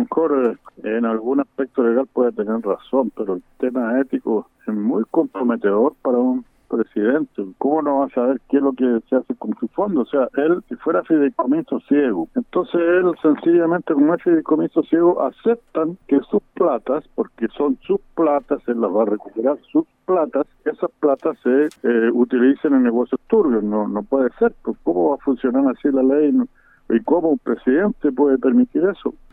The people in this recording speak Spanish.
mejor en algún aspecto legal puede tener razón, pero el tema ético es muy comprometedor para un presidente. ¿Cómo no va a saber qué es lo que se hace con su fondo? O sea, él, si fuera fideicomiso ciego, entonces él sencillamente, como es fideicomiso ciego, aceptan que sus platas, porque son sus platas, él las va a recuperar, sus platas, esas platas se utilicen en negocios turbios. No puede ser. Pues, ¿cómo va a funcionar así la ley? ¿Y cómo un presidente puede permitir eso?